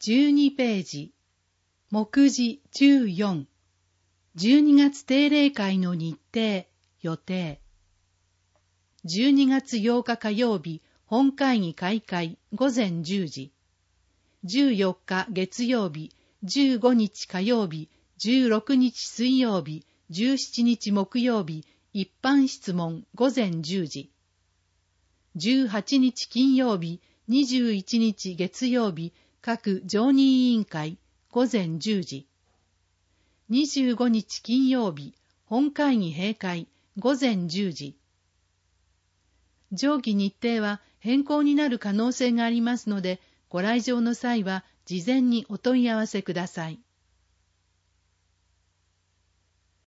12ページ、目次14、12月定例会の日程、予定。12月8日火曜日、本会議開会、午前10時。14日月曜日、15日火曜日、16日水曜日、17日木曜日、一般質問、午前10時。18日金曜日、21日月曜日、各常任委員会、午前10時。25日金曜日、本会議閉会、午前10時。上記日程は変更になる可能性がありますので、ご来場の際は事前にお問い合わせください。